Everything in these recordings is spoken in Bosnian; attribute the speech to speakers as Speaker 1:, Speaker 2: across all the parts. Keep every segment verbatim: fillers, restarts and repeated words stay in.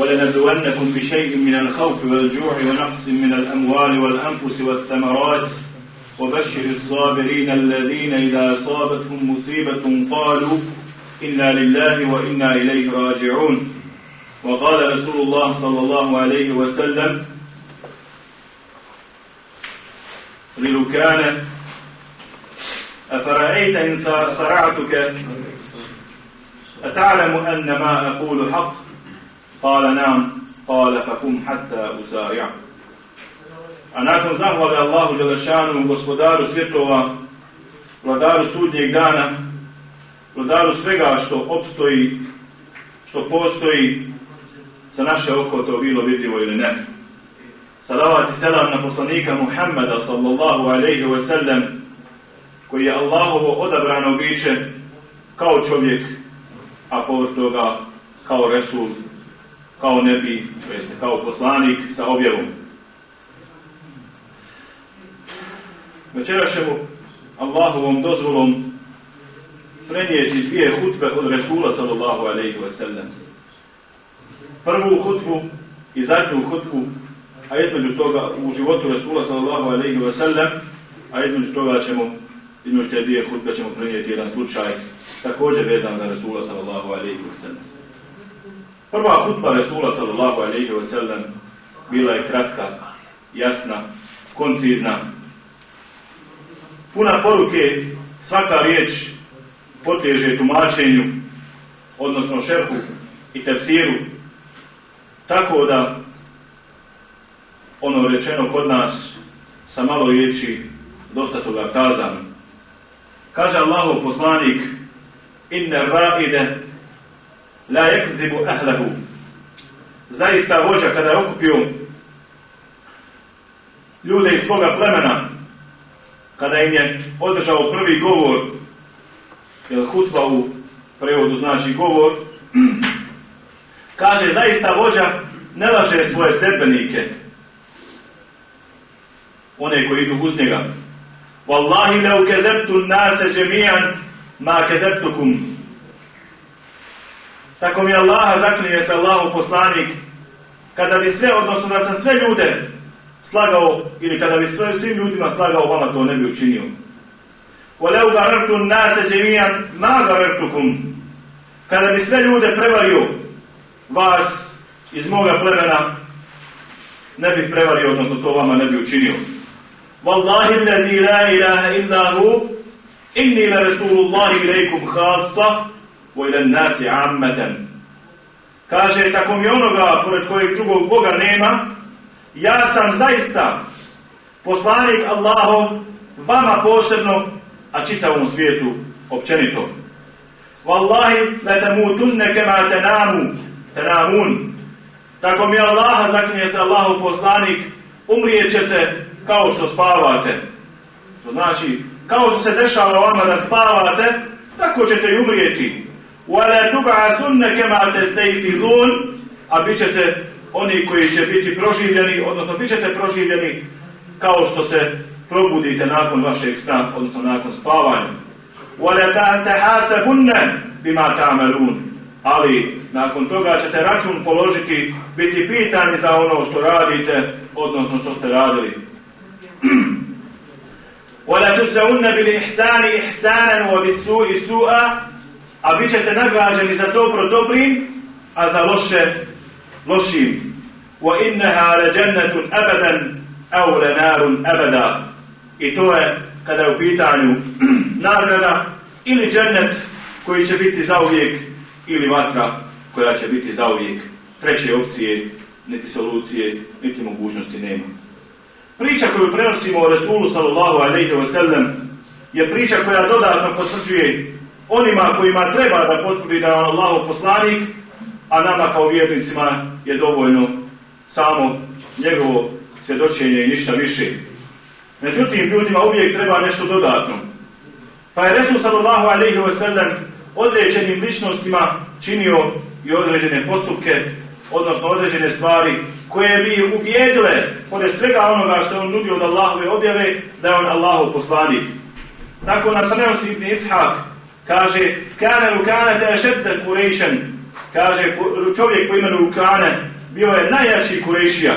Speaker 1: وَلَنَبْلُوَنَّكُمْ بِشَيْءٍ مِّنَ الْخَوْفِ وَالْجُوعِ وَنَقْصٍ مِّنَ الْأَمْوَالِ وَالْأَنفُسِ وَالثَّمَرَاتِ وَبَشِّرِ الصَّابِرِينَ الَّذِينَ إِذَا أَصَابَتْهُم مُّصِيبَةٌ قَالُوا إِنَّا لِلَّهِ وَإِنَّا إِلَيْهِ رَاجِعُونَ. وقال رسول الله صلى الله عليه وسلم للكان أفرأيت إن صرعتك أتعلم أن ما أقول حق؟ قال نعم. قال فقم حتى أسارع. A nakon zahvale Allahu Đelešanu, gospodaru svjetova, vladaru sudnjeg dana, vladaru svega što opstoji, što postoji, za naše oko to bilo vidljivo ili ne. Salavat i selam na poslanika Muhammeda sallallahu alejhi ve sellem, koji je Allahovo odabrano biće kao čovjek, a povrh toga kao Resul, kao nebi, to jeste kao poslanik sa objavom. Večeras ćemo Allahovom dozvolom prenijeti dvije hutbe od Resula sallallahu alejhi ve sellem. Prvu hutbu i zadnju hutbu, a između toga u životu Resula sallallahu alejhi ve sellem, a između toga ćemo, između te dvije hutbe ćemo prenijeti jedan slučaj također vezan za Resula sallallahu alejhi ve sellem. Prva hutba Resula sallallahu alejhi ve sellem bila je kratka, jasna, koncizna, puna poruke, svaka riječ podliježe tumačenju, odnosno šerhu i tefsiru, tako da ono rečeno kod nas sa malo riječi dosta toga kazano. Kaže Allahov poslanik: inne ra'ide la yakzibu ahlahu. Zaista vođa kada je okupio ljude iz svoga plemena, kada im je održao prvi govor, jer hutba u prevodu znači govor, kaže zaista vođa ne laže svoje sledbenike, one koji idu uz njega. Wallahi lau kezebtu nase džemijan ma kezebtukum. Tako mi Allaha zaklinje se Allahov poslanik, kada bi sve, odnosno da sam sve ljude slagao, ili kada bi sve, svim ljudima slagao, vama to ne bi učinio. وَلَوْ غَرَرْتُ النَّاسَ جَمِيعًا مَا غَرَرْتُكُمْ. Kada bi sve ljude prevario, vas iz moga plemena ne bih prevario, odnosno to vama ne bi učinio. وَاللَّهِ الَّذِي لَا إِلَهَ إِلَّا هُ إِنِّي لَرَسُولُ اللَّهِ إِلَيْكُمْ خَاصَّةً وَإِلَى النَّاسِ عَامَّةً. Kaže, tako mi onoga pored kojeg drugog Boga nema, ja sam zaista poslanik Allahov vama posebno, a čitavom svijetu općenito. Wallahi la tamutunna kama tanamu tanamun. Tako mi Allaha zaklinje se Allahov poslanik, umrijet ćete kao što spavate. To znači, kao što se dešava vama da spavate, tako ćete i umrijeti. Wala tub'athunna kama tastayqidun. A bit ćete oni koji će biti proživljeni, odnosno bit ćete proživljeni kao što se probudite nakon vašeg sna, odnosno nakon spavanja. وَلَا تَحَاسَبُنَّ بِمَا تَعْمَلُونَ. Ali nakon toga ćete račun položiti, biti pitani za ono što radite, odnosno što ste radili. وَلَا تُجْزَوُنَّ بِالْإِحْسَانِ إِحْسَانًا وَبِالسُّوءِ سُوءًا. A bit ćete nagrađeni za dobro dobrim, a za loše lošim. وَإِنَّهَا لَجَنَّةٌ أَبَدًا أَوْ لَنَارٌ أَبَدًا. I to je kada je u pitanju nagrada ili džennet koji će biti zauvijek, ili vatra koja će biti zauvijek. Treće opcije, niti solucije, niti mogućnosti nema. Priča koju prenosimo o Resulu sallallahu alejhi ve sellem je priča koja dodatno potvrđuje onima kojima treba da potvrdi da je on Allahov poslanik, a nama kao vjernicima je dovoljno samo njegovo svjedočenje i ništa više. Međutim, ljudima uvijek treba nešto dodatno. Pa je Resul sallallahu alejhi ve sellem određenim ličnostima činio i određene postupke, odnosno određene stvari koje bi ubijedile, pored svega onoga što on nudio od Allahove objave, da je on Allahov poslanik. Tako na prenosi Ibn Ishaq kaže: Kane Rukane te ešedde Kurejšen. Kaže čovjek po imenu Rukane bio je najjači Kurejšija.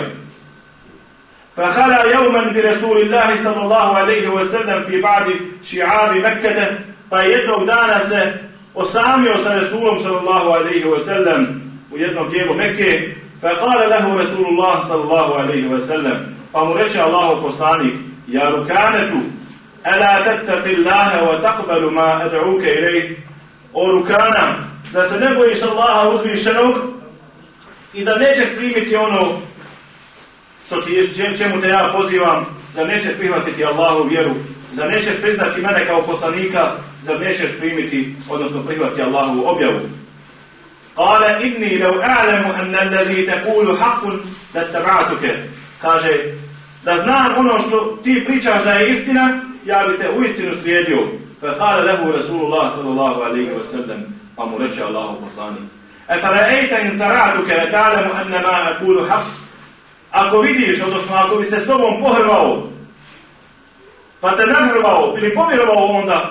Speaker 1: فخلى يوما برسول الله صلى الله عليه وسلم في بعض شعاب مكة pa jednog dana se osamio sa Rasulom sallallahu alejhi ve sellem u jednom dijelu Mekke. فقال له رسول الله صلى الله عليه وسلم pa mu reče Allahov poslanik: ja Rukanetu, ala tattaqi Allaha wa taqbalu ma ad'uka ilayh. O Rukana, da se ne bojiš Allaha uzvišenog i da nećeš primiti ono što ti je, čemu te ja pozivam, zar nećeš prihvatiti Allahu vjeru, zar nećeš priznati mene kao poslanika, zar nećeš primiti, odnosno prihvatiti Allahu objavu. Kale inni lau a'lamu anna allazi taqulu haqqun lattaba'tuka. Kaže, da znam ono što ti pričaš da je istina, ja bi te uistinu slijedio. Fa kale lehu Rasulullah sallallahu alejhi ve sellem, pa mu reče Allahu poslanik: afara'ayta in sara'tuka la ta'lamu anna ma aqulu haqq. Ako vidiš, odnosno ako bi se s tobom pohrvao, pa te nahrvao ili povjerovao onda,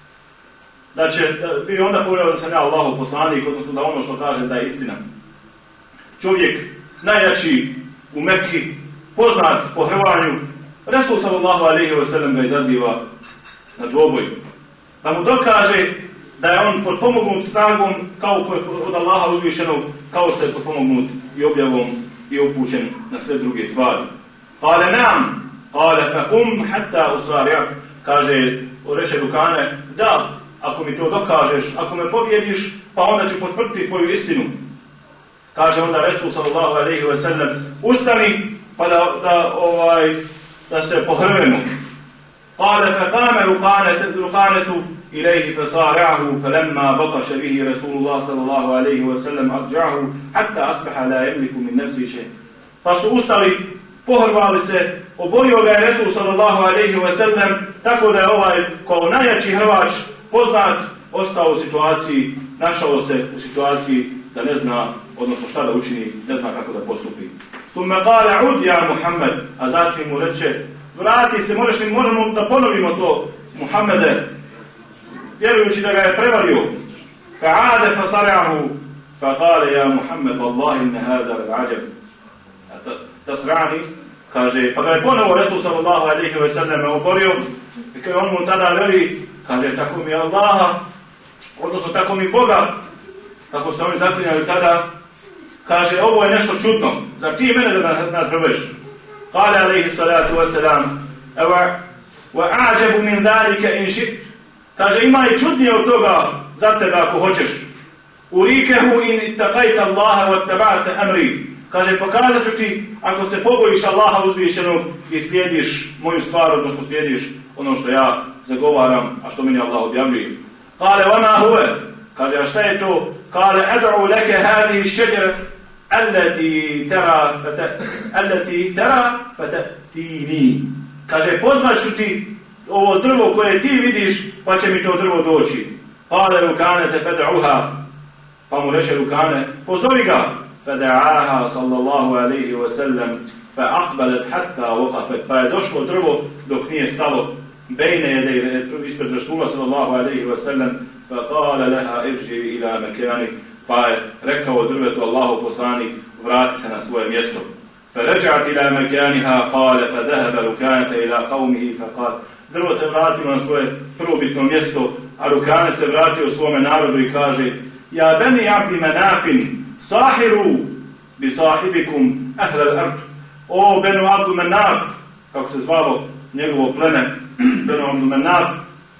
Speaker 1: da će, da bi onda povjerovao da sam ja Allahov poslanik, odnosno da ono što kaže da je istina. Čovjek najjači u Mekki, poznat po hrvanju, Resul sallallahu alejhi ve sellem ga izaziva na dvoboj, da mu dokaže da je on potpomognut snagom kao od Allaha uzvišenog, kao što je potpomognut i objavom i upućen na sve druge stvari. Kale nam, kale faqum hatta usari'ak. Kaže, reče Rukane, da, ako mi to dokažeš, ako me pobjediš, pa onda ću potvrditi tvoju istinu. Kaže onda Resul sallallahu alejhi ve sellem: ustani, pa da, da, ovaj, da se pohrvemo. Kale faqame Rukanetu ilayhi fasari'ahu falamma batasha bihi Rasulullah sallallahu alejhi ve sellem adja'ahu hatta asbaha la yamliku min nafsi shay. Pa su ustali, pohrvali se, oborio ga je Resul sallallahu alejhi ve sellem, tako da je ovaj kao najjači hrvač poznat ostao u situaciji, našao se u situaciji da ne zna, odnosno šta da učini, ne zna kako da postupi. Summa qala ud ya Muhammed, a zatim mu reče: vrati se, možeš li, možemo da ponovimo to, Muhammede, vjerujući da ga je prevario. Fa'ade fasari'ahu faqale ja Muhammed wallahi inna hadha al-ajab tasrani. Kaže, pa ga je ponovo Resul sallallahu alejhi ve sellem oborio i kada on mu tada veli, kaže, tako mi Allaha, odnosno tako mi Boga, kako se oni zaklinjali tada, kaže, ovo je nešto čudno, zar ti mene da nadrveš? Kale alejhi salatu wasalam: wa a'jabu min dhalika in shi't. Kaže, ima i čudnije od toga za tebe ako hoćeš. Urikehu in ittaqajta Allaha wa taba'ta amri. Kaže, pokazat ću ti ako se pobojiš Allaha uzvišenog i slijediš moju stvar, odnosno slijediš ono što ja zagovaram, a što meni Allah objavljuje. Kale, vama huve. Kaže, a šta je to? Kale, ad'u leke hadihi šeđer allati tera allati tera fatatini. Kaže, pozvat ću ti ovo drvo koje ti vidiš, pa će mi to drvo doći. Kale Rukane te fed'uha. Pa mu reče Rukane, pozovi ga. Feda'aha sallallahu alejhi ve sellem fa aqbalat hatta waqafat. Pa je došlo drvo dok nije stalo bejne jede ispred Rasula sallallahu alejhi ve sellem. Fa kale leha irži ila mekani. Pa je rekao drvetu Allahu poslanik, vrati se na svoje mjesto. فرجعت إلى مكانها قال فذهب ركانة إلى قومه فقال. Drvo se vratilo na svoje prvobitno mjesto, a Rukane se vratio u svome narodu i kaže: ja beni abdi menafin sahiru bi sahibikum ahlal ard. O benu abdu menaf, kako se zvalo njegovo pleme, benu abdu menaf,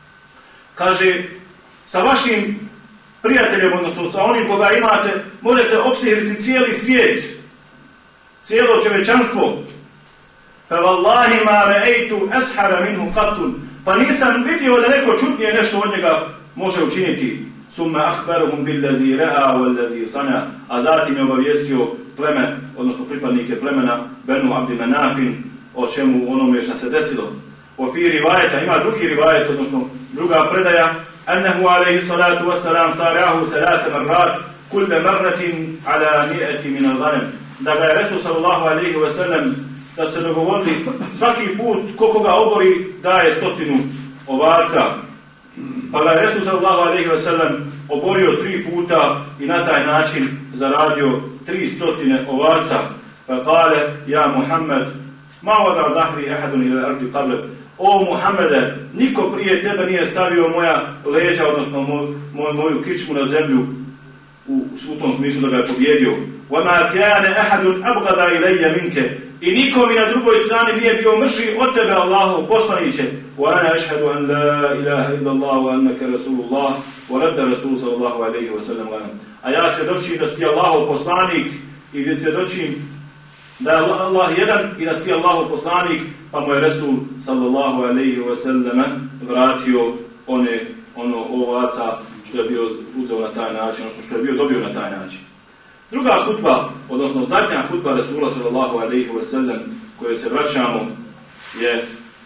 Speaker 1: kaže, sa vašim prijateljem, odnosno sa onim koga imate, možete opsihiriti cijeli svijet, cijelo čovječanstvo. Fa wallahi ma ra'aytu ashara minhu qattun. Pa nisam vidio da neko čudnije nešto od njega može učiniti. Summa akhbaruhum billazi ra'a wallazi sana. A zatim je obavijestio pleme, odnosno pripadnike plemena Benu Abdi Manafin o čemu onome što se desilo. O fi rivajeta, ima drugi rivajet, odnosno druga predaja, annahu alayhi salatu wassalam sari'ahu thalatha marrat kull marratin ala mi'ati min al-ghanam. Da ga je Resul sallallahu alejhi ve sellem, da se dogovorili svaki put ko koga obori daje stotinu ovaca. Pa ga je Resul sallallahu alejhi ve sellem oborio tri puta i na taj način zaradio tri stotine ovaca. Pa kale, ja Muhammed, ma vada zahri ahadun ila ardi qabla. O Muhammede, niko prije tebe nije stavio moja leđa, odnosno moj, moj, moju kičmu na zemlju u, u tom smislu da ga je pobjedio. Wa ma kana ahadun abghada ilayya minke. I niko mi na drugoj strani nije bio mrši od tebe, Allahu poslaniće. Wa ana ashhadu an la ilaha illa Allah wa annaka rasulullah wa radda rasul sallallahu alejhi ve sellem. A ja svjedočim da si Allahov poslanik i svjedočim da je Allah jedan i da si Allahov poslanik, pa mu je Resul sallallahu alejhi ve sellem vratio one ono ovaca što je bio uzeo na taj način, odnosno što je bio dobio na taj način. Druga hutba, odnosno zadnja hutba Resula sallallahu alejhi ve sellem kojoj se vraćamo je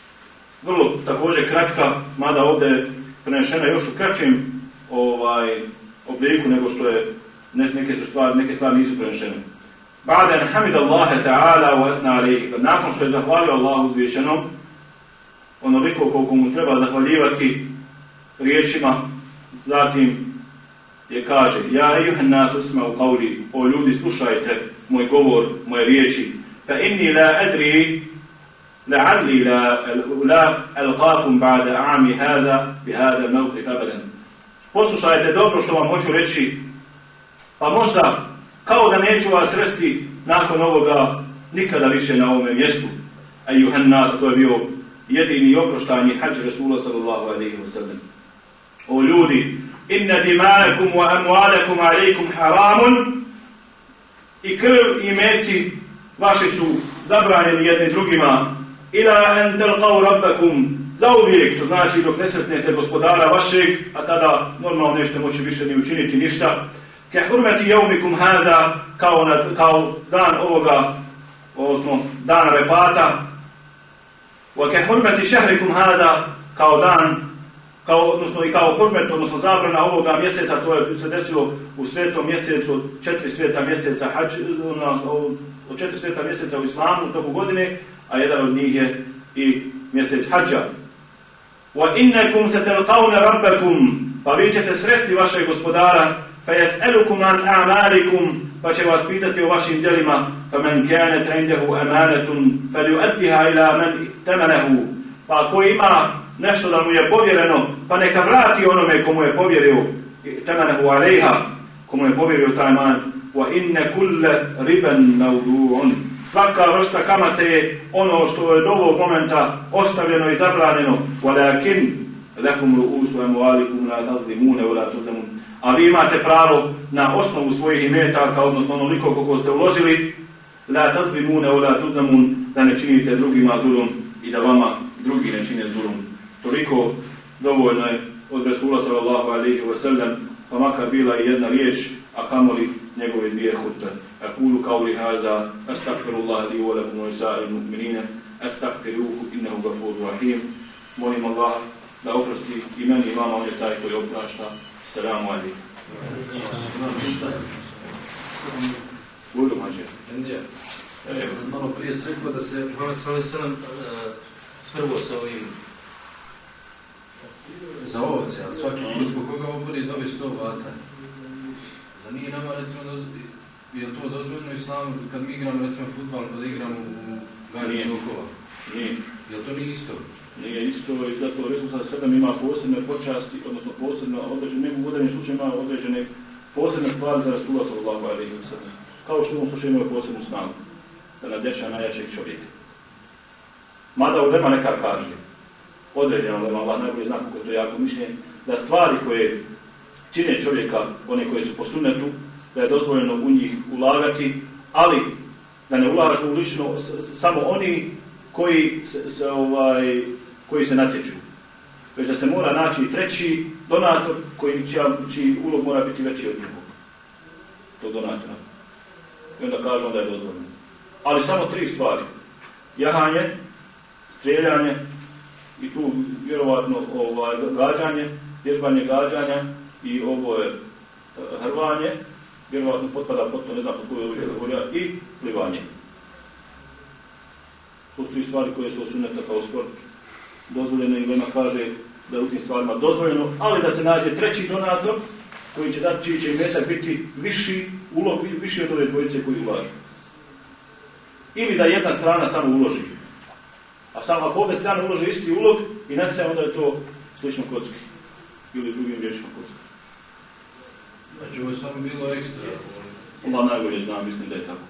Speaker 1: vrlo također kratka, mada ovdje je prenešena još u kraćem ovaj, obliku nego što je neke, su stvari, neke stvari nisu prenešene. Ba'dan hamid Allahe ta'ala wa asna alejhi. Nakon što je zahvalio Allahu uzvišenom, onoliko koliko mu treba zahvaljivati riječima, zatim je kaže: Ja ejuhan nas usma'u qawli, o ljudi slušajte moj govor, moje riječi. Fa inni la adri la'alli la la alqakum ba'da a'ami hada bi hada al-mawqif abadan. Poslušajte dobro što vam hoću reći, pa možda kao da neću vas sresti nakon ovoga nikada više na ovome mjestu. Ejuhan nas, to je bio jedini oproštani hadž Resula sallallahu alejhi ve sellem. O ljudi, inna dima'akum wa amwalakum alaykum haramun, i krv i meci vaši su zabranjeni jedni drugima, ila an talqaw rabbakum, zauvijek, to znači dok ne sretnete gospodara vašeg, a tada normalno nećete moći više ni učiniti ništa. Ke hurmeti jeumikum haza, kao, na, kao dan ovoga, odnosno dan refata, wa ke hurmeti šehrikum hada, kao dan, kao, odnosno i kao hurmet, odnosno zabrana ovoga mjeseca, to je se desilo u svetom mjesecu, od četiri sveta mjeseca, hađ, od četiri sveta mjeseca u islamu u toku godine, a jedan od njih je i mjesec hađa. Wa innakum satalqawna rabbakum, pa vi ćete sresti vašeg gospodara, fa yas'alukum an a'malikum, pa će vas pitati o vašim djelima, fa man kanat 'indahu amanatun falyu'addiha ila man tamanahu, pa ko ima nešto da mu je povjereno, pa neka vrati onome komu je povjerio, tamanahu alejha, komu je povjerio taj man. Wa inna kulla riban mawdu'un, svaka vrsta kamate je ono što je do ovog momenta ostavljeno i zabranjeno. Walakin lakum ru'usu amwalikum la tazlimuna wa la tuzlamun, a vi imate pravo na osnovu svojih imetaka, odnosno onoliko koliko ste uložili, la tazlimuna wa la tuzlamun, da ne činite drugima zulum i da vama drugi ne čine zulum. Toliko dovoljno je od Resula sallallahu alejhi ve sellem, pa makar bila i jedna riječ, a kamoli njegove dvije hutbe. Aqulu qawli hadha astaghfirullah li wa lakum wa lisa'il mu'minina astaghfiruhu innahu ghafurur rahim. Molim Allah da oprosti i meni i vama, on je taj koji oprašta. Assalamu alaikum. Budu mađe.
Speaker 2: Malo prije se rekao da se Muhammed sallallahu alejhi ve sellem prvo sa ovim za ovoce, ali svaki put ko koga obori dobi sto ovaca. Za nije nama, recimo, doz... je to dozvoljeno islamu kad mi igramo, recimo, fudbal, pa da igramo u Gari Sokova?
Speaker 1: Nije.
Speaker 2: Jel to nije isto?
Speaker 1: Nije isto i zato Resul sallallahu alejhi ve sellem ima posebne počasti, odnosno posebno određene, u određenim slučajima ima određene posebne stvari za Resula sallallahu alejhi ve sellem. Kao što u ovom slučaju ima posebnu snagu, da nadješa najjačeg čovjeka. Mada ulema neka kaže, određena ulema, Allah najbolje zna kako je to jako mišljenje, da stvari koje čine čovjeka, one koje su po sunnetu, da je dozvoljeno u njih ulagati, ali da ne ulažu lično s, samo oni koji se, se, ovaj, koji se natječu. Već da se mora naći treći donator koji čija, čiji ulog mora biti veći od njegov. To donatora. I onda kaže onda je dozvoljeno. Ali samo tri stvari. Jahanje, strijeljanje i tu vjerovatno ovaj, gađanje, vježbanje gađanja i ovo je hrvanje, vjerovatno potpada pod to, ne znam pod koju je i plivanje. To su tri stvari koje su osunete kao sport. Dozvoljeno i Lema kaže da je u tim stvarima dozvoljeno, ali da se nađe treći donator koji će dati, čiji će imetak biti viši ulog, viši od ove dvojice koji ulažu. Ili da jedna strana samo uloži. A samo ako obje strane ulože isti ulog i natjecaj, onda je to slično kocki. Ili drugim riječima kocki.
Speaker 2: Znači ovo je samo bilo ekstra.
Speaker 1: Onda najbolje znam, mislim da je tako.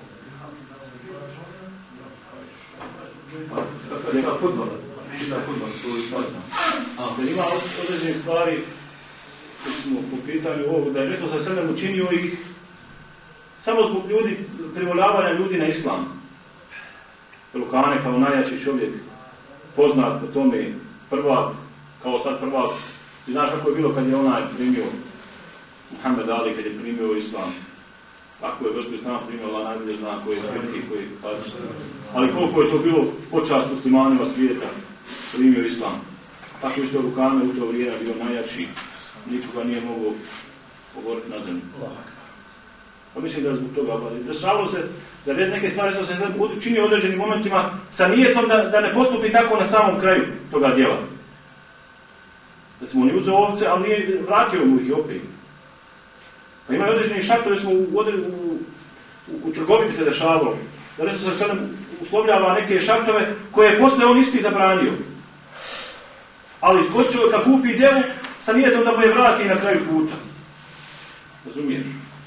Speaker 3: Nema futbola. Ništa futbola, to je smatno.
Speaker 1: Da ima određene stvari koji smo po pitanju ovog, da je Hristos sa sredem učinio ih samo zbog ljudi, privoljavanja ljudi na islam. Elukane kao najjači čovjek, poznat po tome, prvak, kao sad prvak. Ti znaš kako je bilo kad je onaj primio Muhammed Ali, kad je primio islam. Tako je vrstu islama primio, Allah najbolje zna koji je veliki, koji je pac. Ali koliko je to bilo počast muslimanima svijeta, primio islam. Tako je što Elukane u to vrijeme bio najjači, nikoga nije mogao poboriti na zemlju. Pa mislim da je zbog toga. Dešavalo se da neke stvari su se učini u određenim momentima sa nijetom da, da ne postupi tako na samom kraju toga djela. Da smo on uzeo ovce, ali nije vratio mu ih i opet. Pa imaju određeni šartovi, smo u, u, u, u trgovini se dešavalo. Da ne su se sada uslovljava neke šartove koje je posle on isti zabranio. Ali god čovjeka kupi djevu sa nijetom da mu je vrati na kraju puta. Razumiješ?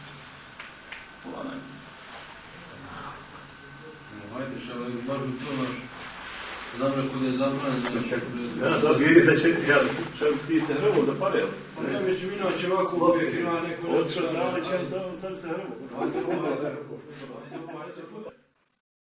Speaker 2: Hajde, šal, bar bi to naš. Znam rekao da je zabranjeno.
Speaker 3: Ja sam vidio da će, ja,
Speaker 1: Šal, ti se hrvo zapareo.
Speaker 2: Pa ne mislim, inače ovako uvijek ima neko...
Speaker 1: Odšao, da li će on sam se hrvo.
Speaker 2: Hajde, futbol, hajde, futbol.